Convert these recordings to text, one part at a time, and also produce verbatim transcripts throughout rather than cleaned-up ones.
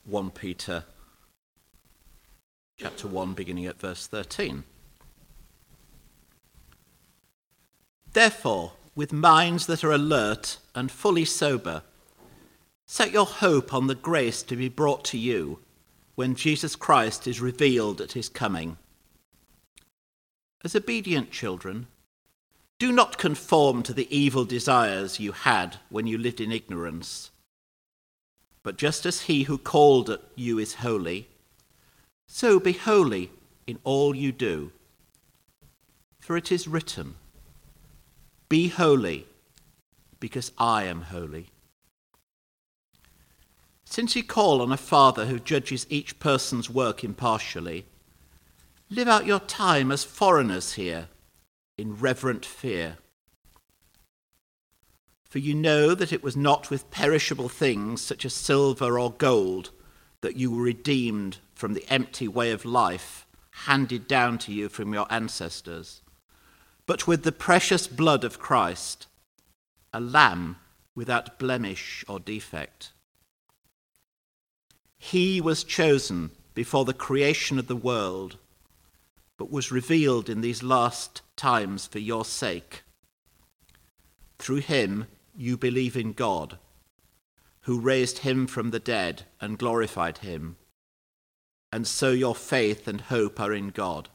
First Peter chapter one, beginning at verse thirteen. Therefore, with minds that are alert and fully sober, set your hope on the grace to be brought to you when Jesus Christ is revealed at his coming. As obedient children, do not conform to the evil desires you had when you lived in ignorance. But just as he who called you is holy, so be holy in all you do. For it is written, "Be holy, because I am holy." Since you call on a Father who judges each person's work impartially, live out your time as foreigners here in reverent fear. For you know that it was not with perishable things such as silver or gold that you were redeemed from the empty way of life handed down to you from your ancestors, but with the precious blood of Christ, a lamb without blemish or defect. He was chosen before the creation of the world, but was revealed in these last times for your sake. Through him you believe in God, who raised him from the dead and glorified him, and so your faith and hope are in God.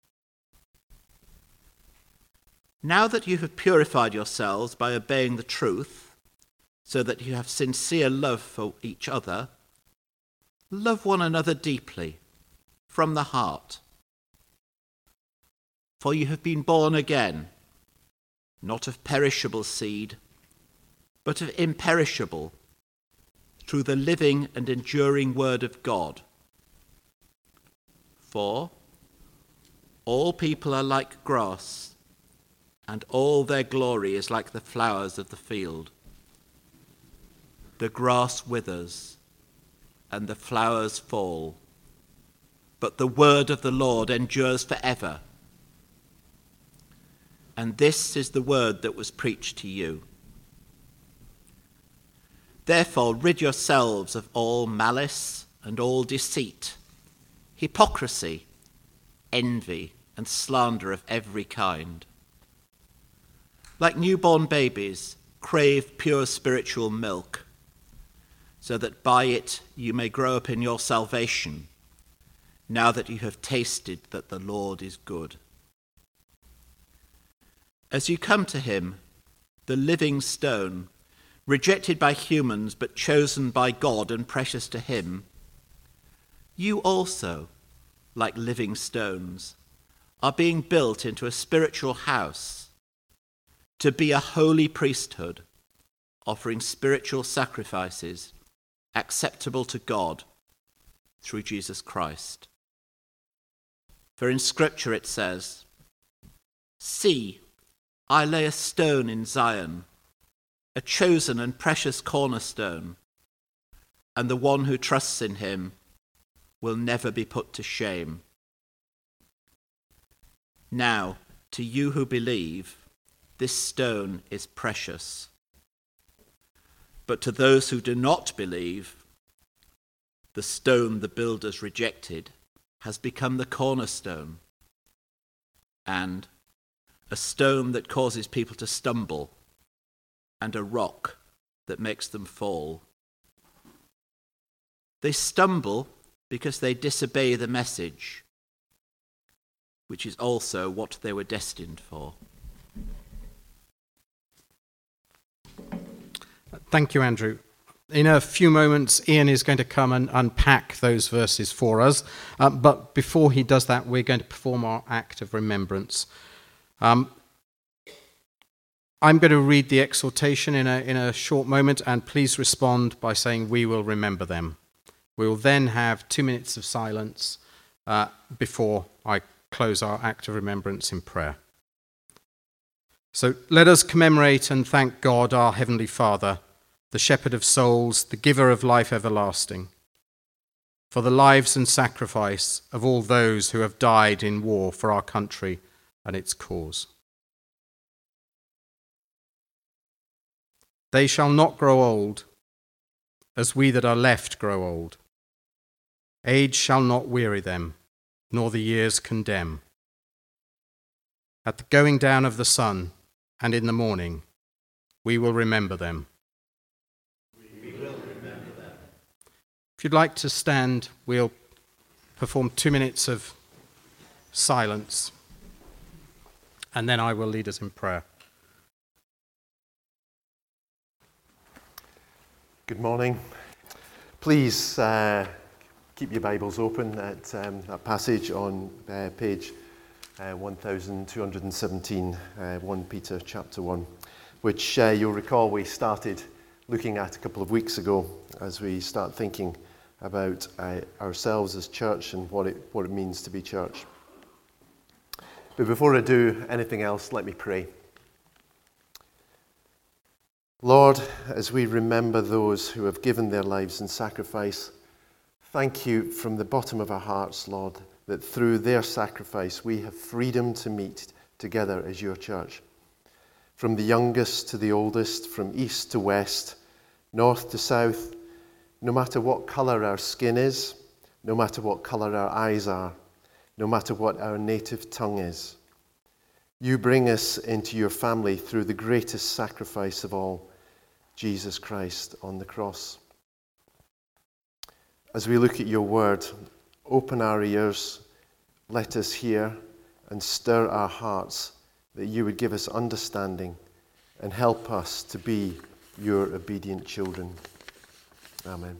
Now that you have purified yourselves by obeying the truth, so that you have sincere love for each other, love one another deeply, from the heart. For you have been born again, not of perishable seed, but of imperishable, through the living and enduring word of God. For all people are like grass, and all their glory is like the flowers of the field. The grass withers, and the flowers fall, but the word of the Lord endures forever. And this is the word that was preached to you. Therefore, rid yourselves of all malice and all deceit, hypocrisy, envy, and slander of every kind. Like newborn babies, crave pure spiritual milk, so that by it you may grow up in your salvation, now that you have tasted that the Lord is good. As you come to him, the living stone, rejected by humans but chosen by God and precious to him, you also, like living stones, are being built into a spiritual house to be a holy priesthood, offering spiritual sacrifices acceptable to God through Jesus Christ. For in Scripture it says, "See, I lay a stone in Zion, a chosen and precious cornerstone, and the one who trusts in him will never be put to shame." Now, to you who believe, this stone is precious. But to those who do not believe, the stone the builders rejected has become the cornerstone, and a stone that causes people to stumble, and a rock that makes them fall. They stumble because they disobey the message, which is also what they were destined for. Thank you, Andrew. In a few moments, Ian is going to come and unpack those verses for us. Uh, but before he does that, we're going to perform our act of remembrance. Um, I'm going to read the exhortation in a, in a short moment, and please respond by saying, "We will remember them." We will then have two minutes of silence uh, before I close our act of remembrance in prayer. So let us commemorate and thank God, our Heavenly Father, the shepherd of souls, the giver of life everlasting, for the lives and sacrifice of all those who have died in war for our country and its cause. They shall not grow old, as we that are left grow old. Age shall not weary them, nor the years condemn. At the going down of the sun and in the morning, we will remember them. We will remember them. If you'd like to stand, we'll perform two minutes of silence, and then I will lead us in prayer. Good morning. Please uh, keep your Bibles open at um, that passage on uh, page uh, one thousand two hundred seventeen, uh, First Peter chapter one, which uh, you'll recall we started looking at a couple of weeks ago as we start thinking about uh, ourselves as church and what it, what it means to be church. But before I do anything else, let me pray. Lord, as we remember those who have given their lives in sacrifice, thank you from the bottom of our hearts, Lord, that through their sacrifice we have freedom to meet together as your church. From the youngest to the oldest, from east to west, north to south, no matter what colour our skin is, no matter what colour our eyes are, no matter what our native tongue is, you bring us into your family through the greatest sacrifice of all, Jesus Christ on the cross. As we look at your word, open our ears, let us hear, and stir our hearts that you would give us understanding and help us to be your obedient children. Amen.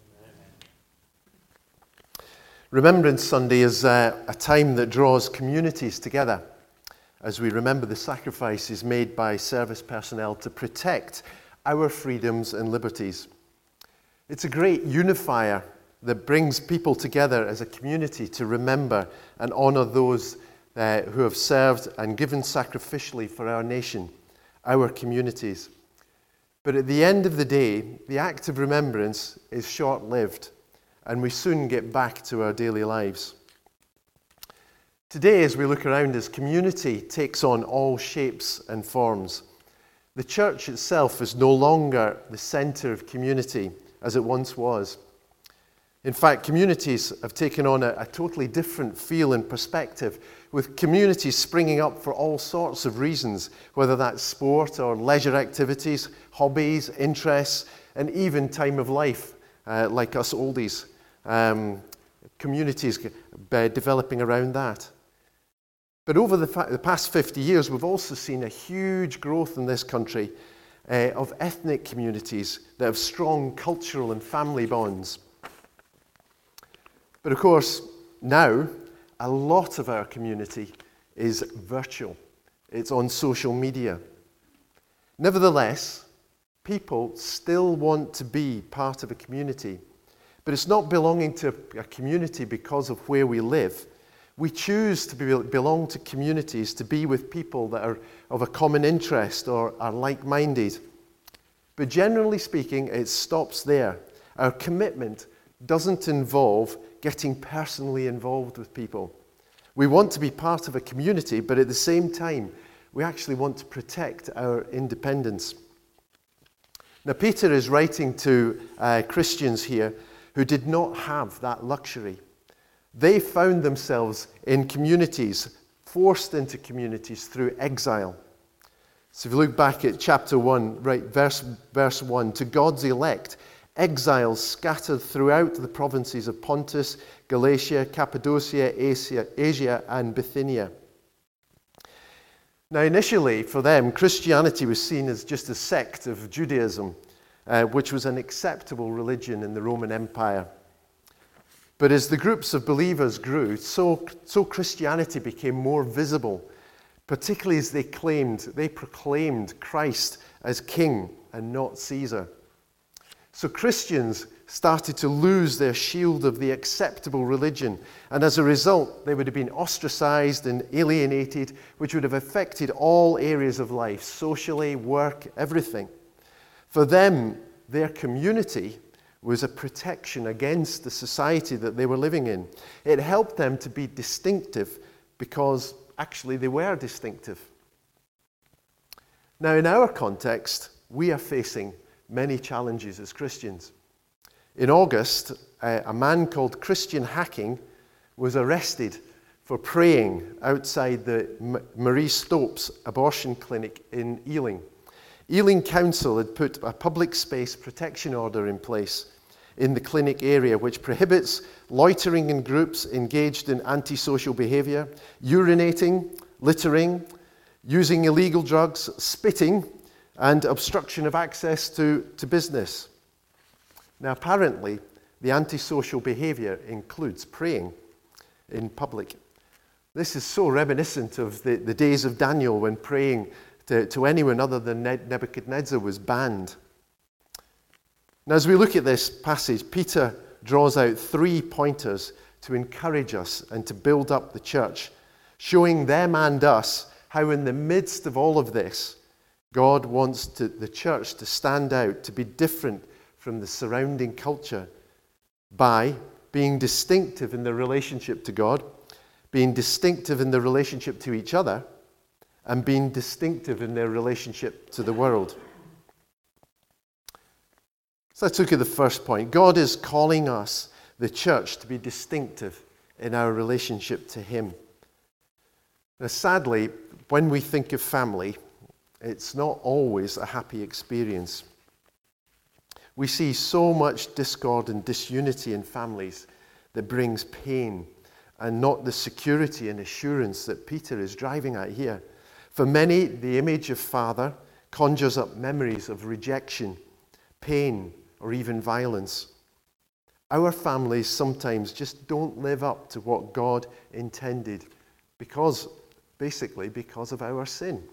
Remembrance Sunday is uh, a time that draws communities together as we remember the sacrifices made by service personnel to protect our freedoms and liberties. It's a great unifier that brings people together as a community to remember and honour those uh, who have served and given sacrificially for our nation, our communities. But at the end of the day, the act of remembrance is short-lived, and we soon get back to our daily lives. Today, as we look around us, community takes on all shapes and forms. The church itself is no longer the centre of community as it once was. In fact, communities have taken on a, a totally different feel and perspective, with communities springing up for all sorts of reasons, whether that's sport or leisure activities, hobbies, interests, and even time of life, uh, like us oldies. Um, communities uh, developing around that. But over the, fa- the past fifty years, we've also seen a huge growth in this country uh, of ethnic communities that have strong cultural and family bonds. But of course, now, a lot of our community is virtual. It's on social media. Nevertheless, people still want to be part of a community. But it's not belonging to a community because of where we live. We choose to be, belong to communities, to be with people that are of a common interest or are like-minded. But generally speaking, it stops there. Our commitment doesn't involve getting personally involved with people. We want to be part of a community, but at the same time, we actually want to protect our independence. Now, Peter is writing to uh, Christians here who did not have that luxury. They found themselves in communities, forced into communities through exile. So if you look back at chapter one, right, verse, verse one, to God's elect, exiles scattered throughout the provinces of Pontus, Galatia, Cappadocia, Asia, Asia and Bithynia. Now initially, for them, Christianity was seen as just a sect of Judaism, uh, which was an acceptable religion in the Roman Empire. But as the groups of believers grew, so, so Christianity became more visible, particularly as they claimed, they proclaimed Christ as king and not Caesar. So Christians started to lose their shield of the acceptable religion, and as a result, they would have been ostracized and alienated, which would have affected all areas of life, socially, work, everything. For them, their community was a protection against the society that they were living in. It helped them to be distinctive because actually they were distinctive. Now, in our context, we are facing many challenges as Christians. In August, a, a man called Christian Hacking was arrested for praying outside the M- Marie Stopes abortion clinic in Ealing. Ealing Council had put a public space protection order in place in the clinic area, which prohibits loitering in groups engaged in antisocial behaviour, urinating, littering, using illegal drugs, spitting, and obstruction of access to, to business. Now, apparently, the antisocial behaviour includes praying in public. This is so reminiscent of the, the days of Daniel when praying to, to anyone other than Nebuchadnezzar was banned. Now, as we look at this passage, Peter draws out three pointers to encourage us and to build up the church, showing them and us how in the midst of all of this, God wants to, the church to stand out, to be different from the surrounding culture by being distinctive in their relationship to God, being distinctive in their relationship to each other, and being distinctive in their relationship to the world. So let's look at the first point. God is calling us, the church, to be distinctive in our relationship to Him. Now, sadly, when we think of family, it's not always a happy experience. We see so much discord and disunity in families that brings pain and not the security and assurance that Peter is driving at here. For many, the image of father conjures up memories of rejection, pain, or even violence. Our families sometimes just don't live up to what God intended because, basically, because of our sin.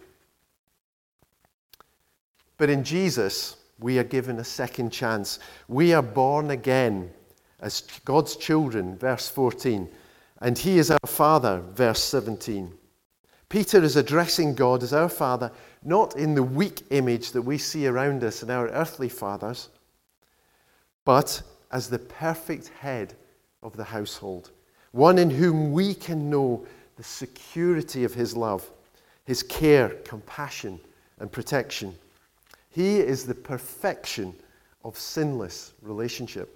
But in Jesus, we are given a second chance. We are born again as God's children, verse fourteen, and He is our Father, verse seventeen. Peter is addressing God as our Father, not in the weak image that we see around us in our earthly fathers, but as the perfect head of the household, one in whom we can know the security of His love, His care, compassion, and protection. He is the perfection of sinless relationship.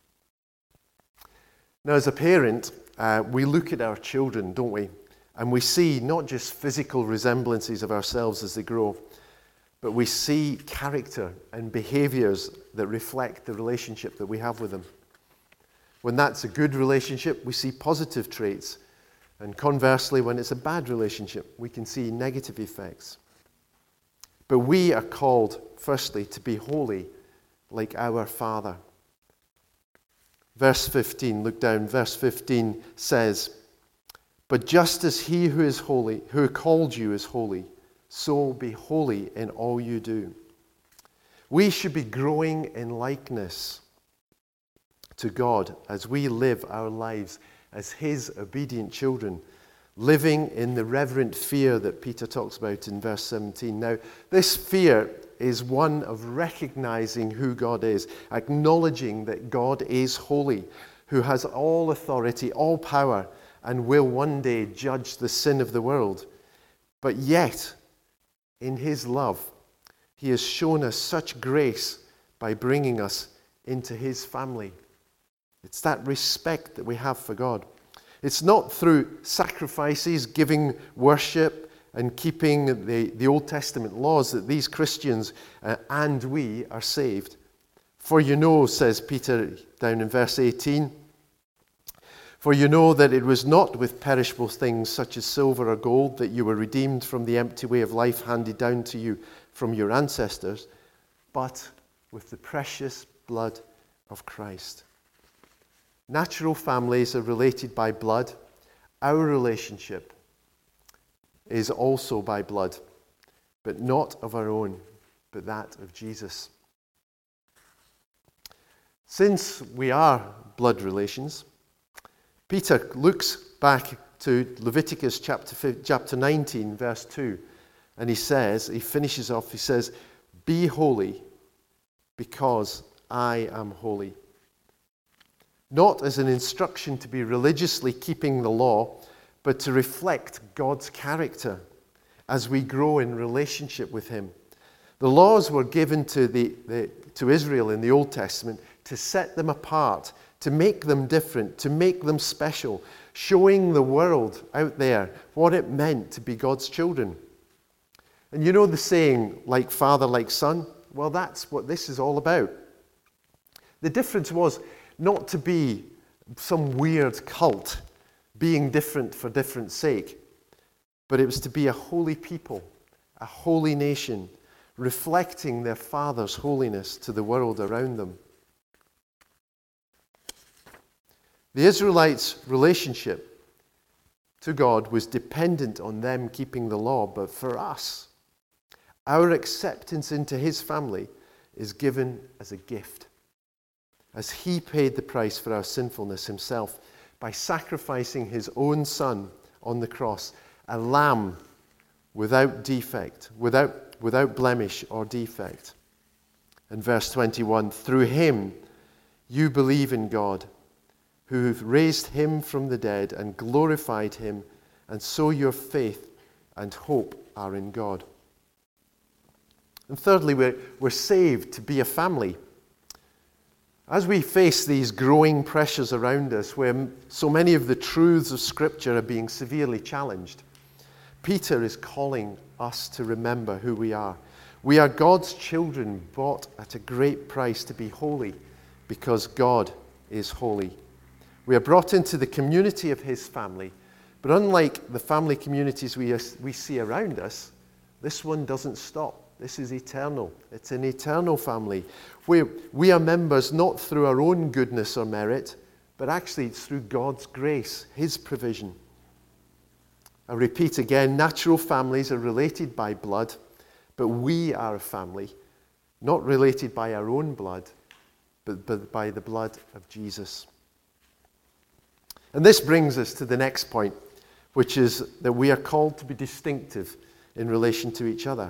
Now, as a parent, uh, we look at our children, don't we? And we see not just physical resemblances of ourselves as they grow, but we see character and behaviors that reflect the relationship that we have with them. When that's a good relationship, we see positive traits. And conversely, when it's a bad relationship, we can see negative effects. But we are called, firstly, to be holy like our Father. Verse fifteen, look down. Verse fifteen says, "But just as He who is holy, who called you is holy, so be holy in all you do." We should be growing in likeness to God as we live our lives as His obedient children, living in the reverent fear that Peter talks about in verse seventeen. Now, this fear is one of recognizing who God is, acknowledging that God is holy, who has all authority, all power, and will one day judge the sin of the world. But yet, in His love, He has shown us such grace by bringing us into His family. It's that respect that we have for God. It's not through sacrifices, giving worship, and keeping the, the Old Testament laws that these Christians uh, and we are saved. For you know, says Peter down in verse eighteen, "For you know that it was not with perishable things such as silver or gold that you were redeemed from the empty way of life handed down to you from your ancestors, but with the precious blood of Christ." Natural families are related by blood. Our relationship is also by blood, but not of our own, but that of Jesus. Since we are blood relations, Peter looks back to Leviticus chapter, chapter nineteen, verse two, and he says, he finishes off, he says, "Be holy, because I am holy." Not as an instruction to be religiously keeping the law, but to reflect God's character as we grow in relationship with Him. The laws were given to, the, the, to Israel in the Old Testament to set them apart, to make them different, to make them special, showing the world out there what it meant to be God's children. And you know the saying, like father, like son? Well, that's what this is all about. The difference was not to be some weird cult, being different for different sake, but it was to be a holy people, a holy nation, reflecting their Father's holiness to the world around them. The Israelites' relationship to God was dependent on them keeping the law, but for us, our acceptance into His family is given as a gift, as He paid the price for our sinfulness Himself by sacrificing His own Son on the cross, a lamb without defect, without, without blemish or defect. And verse twenty-one, through Him you believe in God, who raised Him from the dead and glorified Him, and so your faith and hope are in God. And thirdly, we're, we're saved to be a family. As we face these growing pressures around us, where so many of the truths of Scripture are being severely challenged, Peter is calling us to remember who we are. We are God's children, bought at a great price to be holy, because God is holy. We are brought into the community of His family, but unlike the family communities we, we see around us, this one doesn't stop. This is eternal. It's an eternal family where we are members not through our own goodness or merit, but actually it's through God's grace, His provision. I repeat again, natural families are related by blood, but we are a family, not related by our own blood, but, but by the blood of Jesus. And this brings us to the next point, which is that we are called to be distinctive in relation to each other.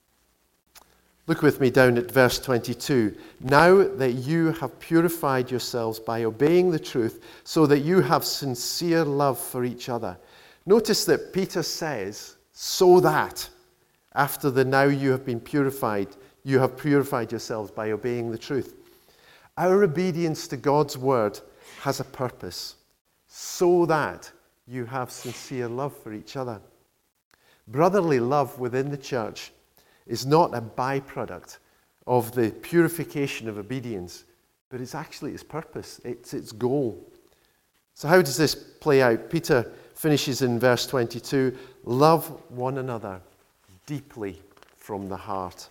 Look with me down at verse twenty-two. Now that you have purified yourselves by obeying the truth, so that you have sincere love for each other. Notice that Peter says, so that, after the now you have been purified, you have purified yourselves by obeying the truth. Our obedience to God's word has a purpose, so that you have sincere love for each other. Brotherly love within the church is not a byproduct of the purification of obedience, but it's actually its purpose, it's its goal. So how does this play out? Peter finishes in verse twenty-two, love one another deeply from the heart.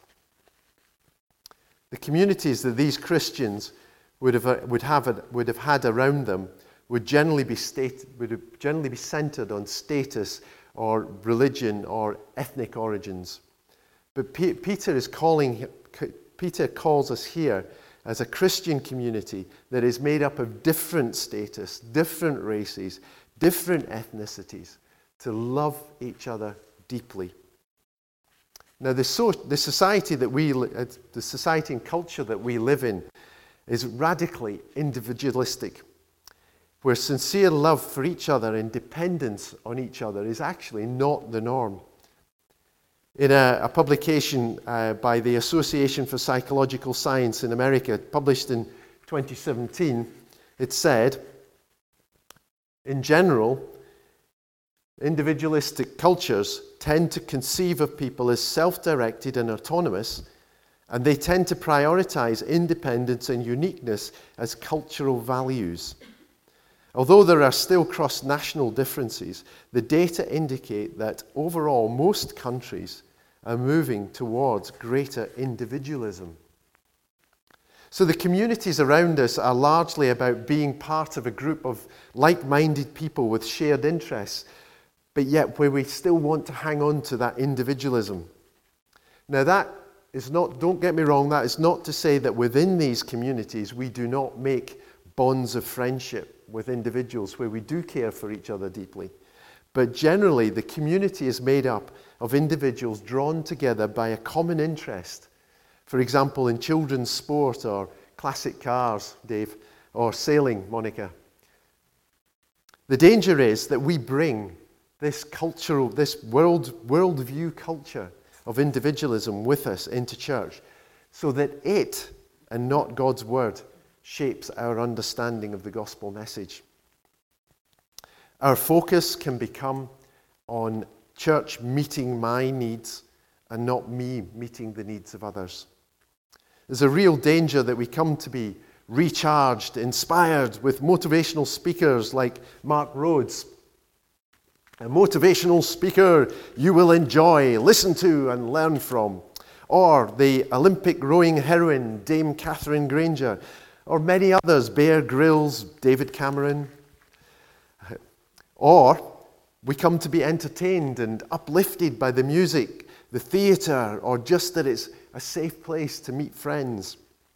The communities that these Christians would have, would have, would have had around them would generally be state, would generally be centered on status or religion or ethnic origins. But P- Peter is calling, Peter calls us here as a Christian community that is made up of different status, different races, different ethnicities, to love each other deeply. Now, the, so, the society that we, the society and culture that we live in is radically individualistic, where sincere love for each other and dependence on each other is actually not the norm. In a, a publication uh, by the Association for Psychological Science in America, published in twenty seventeen, it said, in general, individualistic cultures tend to conceive of people as self-directed and autonomous, and they tend to prioritize independence and uniqueness as cultural values. Although there are still cross-national differences, the data indicate that overall most countries are moving towards greater individualism. So the communities around us are largely about being part of a group of like-minded people with shared interests, but yet where we still want to hang on to that individualism. Now that is not, don't get me wrong, that is not to say that within these communities we do not make bonds of friendship with individuals where we do care for each other deeply. But generally, the community is made up of individuals drawn together by a common interest. For example, in children's sport or classic cars, Dave, or sailing, Monica. The danger is that we bring this cultural, this world worldview culture of individualism with us into church, so that it, and not God's word, shapes our understanding of the gospel message. Our focus can become on church meeting my needs and not me meeting the needs of others. There's a real danger that we come to be recharged, inspired with motivational speakers like Mark Rhodes. A motivational speaker you will enjoy, listen to and learn from. Or the Olympic rowing heroine Dame Catherine Granger. Or many others, Bear Grylls, David Cameron. Or we come to be entertained and uplifted by the music, the theatre, or just that it's a safe place to meet friends.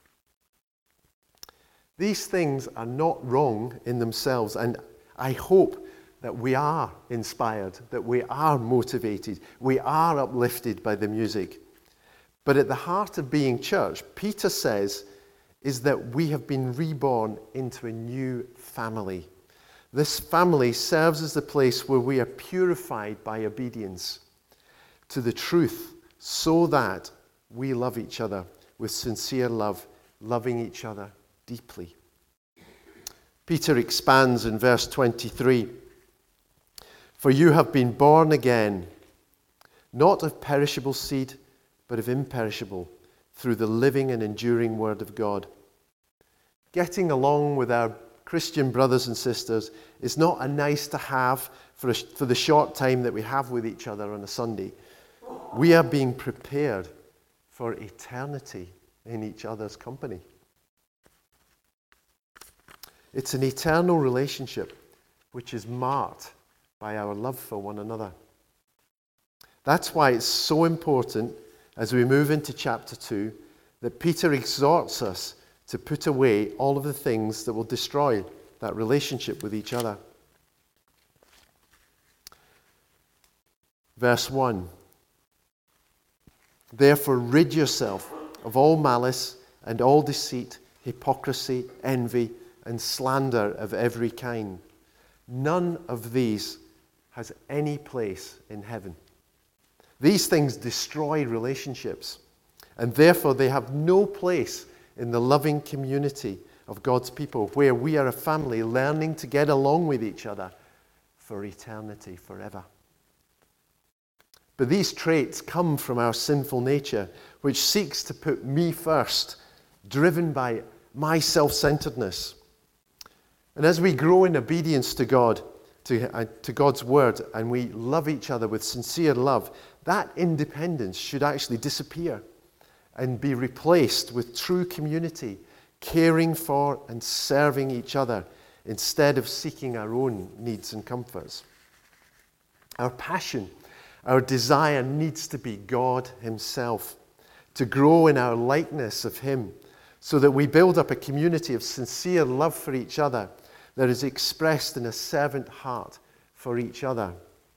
These things are not wrong in themselves, and I hope that we are inspired, that we are motivated, we are uplifted by the music. But at the heart of being church, Peter says, is that we have been reborn into a new family. This family serves as the place where we are purified by obedience to the truth so that we love each other with sincere love, loving each other deeply. Peter expands in verse twenty-three. For you have been born again, not of perishable seed, but of imperishable, through the living and enduring word of God. Getting along with our Christian brothers and sisters is not a nice to have for, a, for the short time that we have with each other on a Sunday. We are being prepared for eternity in each other's company. It's an eternal relationship which is marked by our love for one another. That's why it's so important as we move into chapter two that Peter exhorts us to put away all of the things that will destroy that relationship with each other. Verse one. Therefore rid yourself of all malice and all deceit, hypocrisy, envy, and slander of every kind. None of these has any place in heaven. These things destroy relationships, and therefore they have no place in the loving community of God's people, where we are a family learning to get along with each other for eternity, forever. But these traits come from our sinful nature, which seeks to put me first, driven by my self-centeredness. And as we grow in obedience to God, to, uh, to God's word, and we love each other with sincere love, that independence should actually disappear and be replaced with true community, caring for and serving each other instead of seeking our own needs and comforts. Our passion, our desire needs to be God himself, to grow in our likeness of him, so that we build up a community of sincere love for each other that is expressed in a servant heart for each other.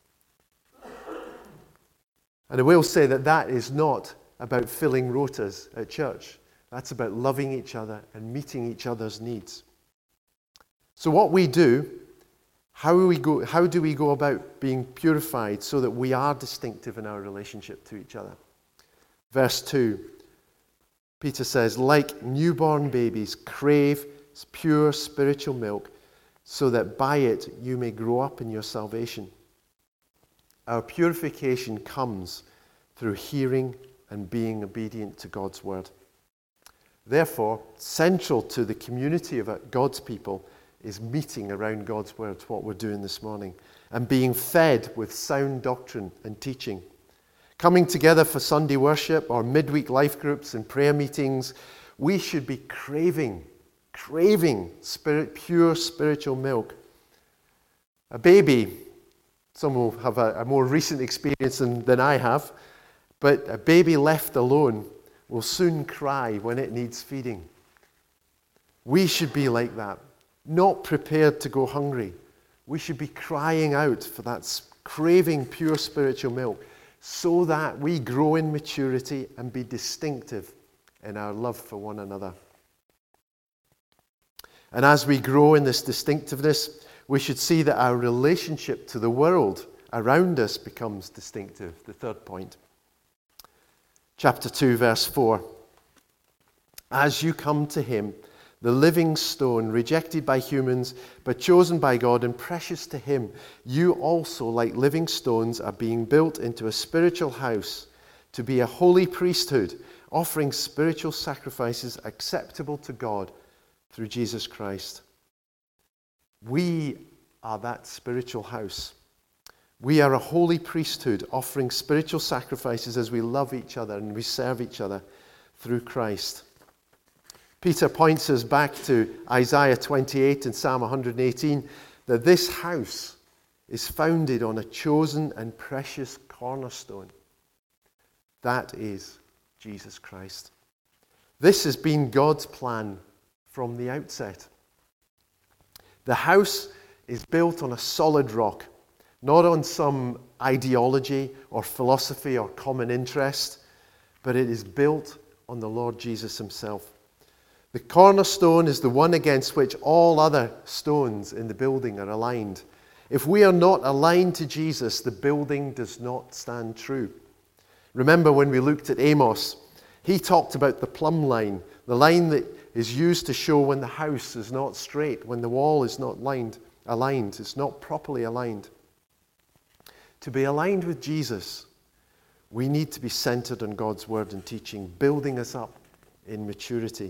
And I will say that that is not about filling rotas at church. That's about loving each other and meeting each other's needs. So what we do, how we go, how do we go about being purified so that we are distinctive in our relationship to each other? Verse two, Peter says, like newborn babies, crave pure spiritual milk, so that by it you may grow up in your salvation. Our purification comes through hearing and being obedient to God's word. Therefore, central to the community of God's people is meeting around God's word, what we're doing this morning, and being fed with sound doctrine and teaching. Coming together for Sunday worship or midweek life groups and prayer meetings, we should be craving, craving spirit, pure spiritual milk. A baby, some will have a, a more recent experience than, than I have, but a baby left alone will soon cry when it needs feeding. We should be like that, not prepared to go hungry. We should be crying out for that craving pure spiritual milk so that we grow in maturity and be distinctive in our love for one another. And as we grow in this distinctiveness, we should see that our relationship to the world around us becomes distinctive. The third point. Chapter two, verse four. As you come to him, the living stone, rejected by humans, but chosen by God and precious to him. You also, like living stones, are being built into a spiritual house to be a holy priesthood, offering spiritual sacrifices acceptable to God through Jesus Christ. We are that spiritual house. We are a holy priesthood, offering spiritual sacrifices as we love each other and we serve each other through Christ. Peter points us back to Isaiah twenty-eight and Psalm one hundred eighteen, that this house is founded on a chosen and precious cornerstone. That is Jesus Christ. This has been God's plan from the outset. The house is built on a solid rock, not on some ideology or philosophy or common interest, but it is built on the Lord Jesus himself. The cornerstone is the one against which all other stones in the building are aligned. If we are not aligned to Jesus, the building does not stand true. Remember when we looked at Amos, he talked about the plumb line, the line that is used to show when the house is not straight, when the wall is not lined, aligned, it's not properly aligned. To be aligned with Jesus, we need to be centered on God's word and teaching, building us up in maturity.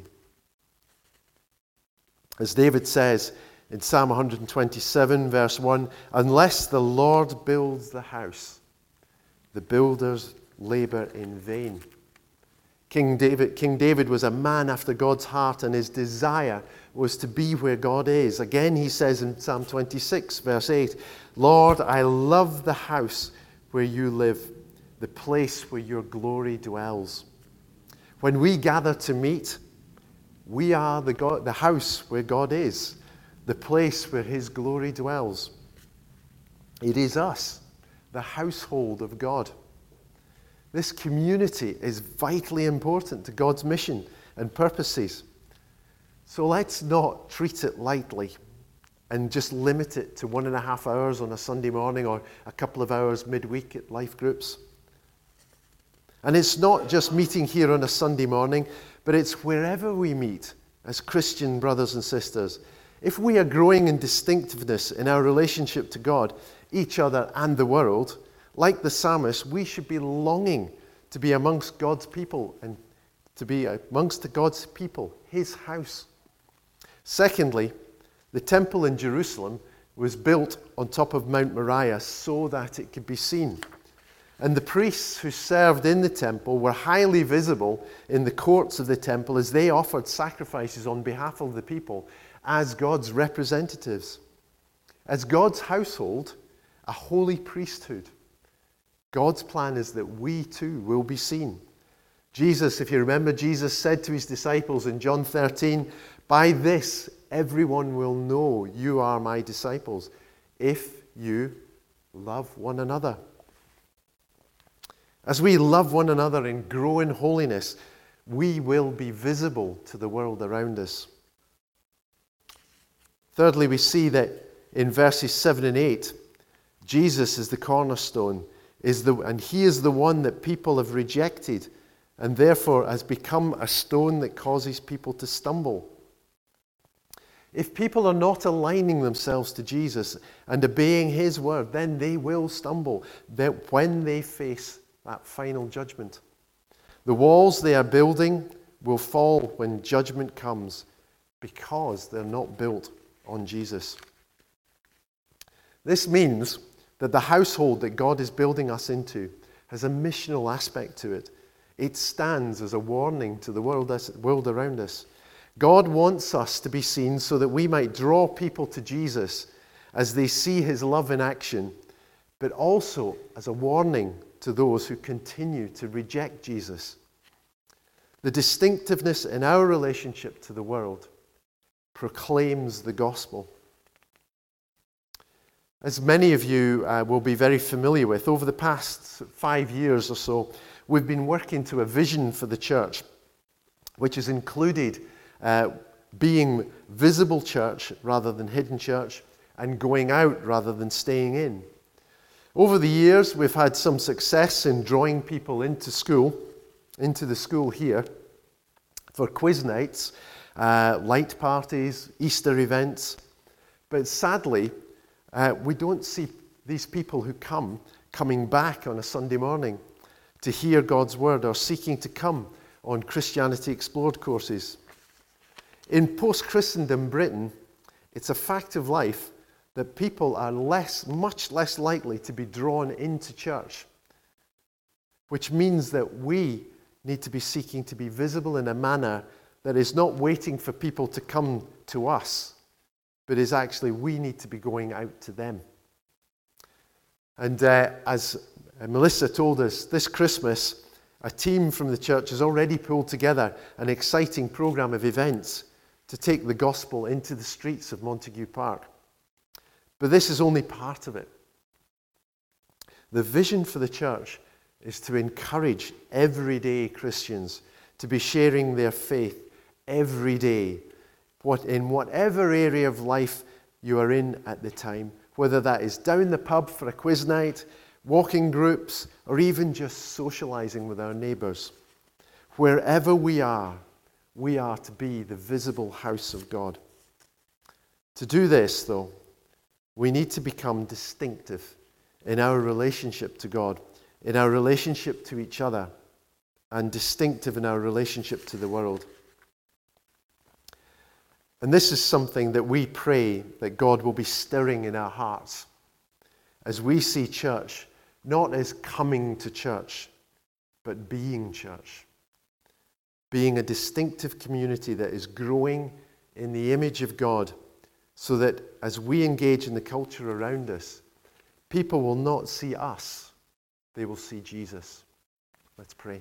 As David says in Psalm one hundred twenty-seven, verse one, unless the Lord builds the house, the builders labor in vain. King David, King David was a man after God's heart, and his desire was to be where God is. Again, he says in Psalm twenty-six, verse eight, Lord, I love the house where you live, the place where your glory dwells. When we gather to meet, we are the, God, the house where God is, the place where his glory dwells. It is us, the household of God. This community is vitally important to God's mission and purposes. So let's not treat it lightly and just limit it to one and a half hours on a Sunday morning or a couple of hours midweek at life groups. And it's not just meeting here on a Sunday morning, but it's wherever we meet as Christian brothers and sisters. If we are growing in distinctiveness in our relationship to God, each other, and the world, like the psalmist, we should be longing to be amongst God's people and to be amongst God's people, his house. Secondly, the temple in Jerusalem was built on top of Mount Moriah so that it could be seen. And the priests who served in the temple were highly visible in the courts of the temple as they offered sacrifices on behalf of the people as God's representatives. As God's household, a holy priesthood. God's plan is that we too will be seen. Jesus, if you remember, Jesus said to his disciples in John thirteen, by this everyone will know you are my disciples, if you love one another. As we love one another and grow in holiness, we will be visible to the world around us. Thirdly, we see that in verses seven and eight, Jesus is the cornerstone, is the, and he is the one that people have rejected and therefore has become a stone that causes people to stumble. If people are not aligning themselves to Jesus and obeying his word, then they will stumble that when they face that final judgment. The walls they are building will fall when judgment comes because they're not built on Jesus. This means that the household that God is building us into has a missional aspect to it. It stands as a warning to the world, world around us. God wants us to be seen so that we might draw people to Jesus as they see his love in action, but also as a warning to those who continue to reject Jesus. The distinctiveness in our relationship to the world proclaims the gospel. As many of you uh, will be very familiar with, over the past five years or so, we've been working to a vision for the church, which has included uh, being visible church rather than hidden church, and going out rather than staying in. Over the years, we've had some success in drawing people into school, into the school here, for quiz nights, uh, light parties, Easter events. But sadly, uh, we don't see these people who come coming back on a Sunday morning to hear God's word or seeking to come on Christianity Explored courses. In post-Christendom Britain, it's a fact of life that people are less, much less likely to be drawn into church, which means that we need to be seeking to be visible in a manner that is not waiting for people to come to us, but is actually we need to be going out to them. And uh, as Melissa told us, this Christmas, a team from the church has already pulled together an exciting program of events to take the gospel into the streets of Montague Park. But this is only part of it. The vision for the church is to encourage everyday Christians to be sharing their faith every day, what, in whatever area of life you are in at the time, whether that is down the pub for a quiz night, walking groups, or even just socializing with our neighbors. Wherever we are, we are to be the visible house of God. To do this, though, we need to become distinctive in our relationship to God, in our relationship to each other, and distinctive in our relationship to the world. And this is something that we pray that God will be stirring in our hearts as we see church not as coming to church, but being church. Being a distinctive community that is growing in the image of God, so that as we engage in the culture around us, people will not see us, they will see Jesus. Let's pray.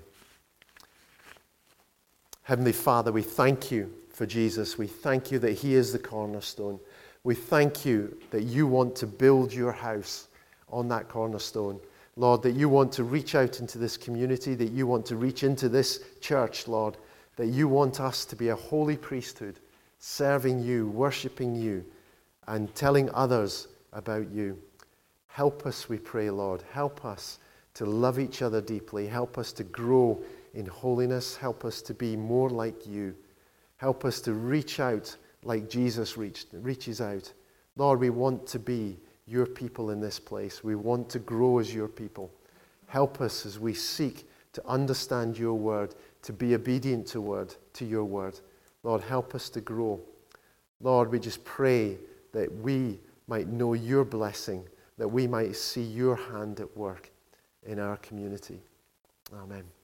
Heavenly Father, we thank you for Jesus. We thank you that he is the cornerstone. We thank you that you want to build your house on that cornerstone. Lord, that you want to reach out into this community, that you want to reach into this church, Lord, that you want us to be a holy priesthood, serving you, worshiping you, and telling others about you. Help us, we pray, Lord. Help us to love each other deeply. Help us to grow in holiness. Help us to be more like you. Help us to reach out like Jesus reached, reaches out. Lord, we want to be your people in this place. We want to grow as your people. Help us as we seek to understand your word, to be obedient to word, to your word. Lord, help us to grow. Lord, we just pray that we might know your blessing, that we might see your hand at work in our community. Amen.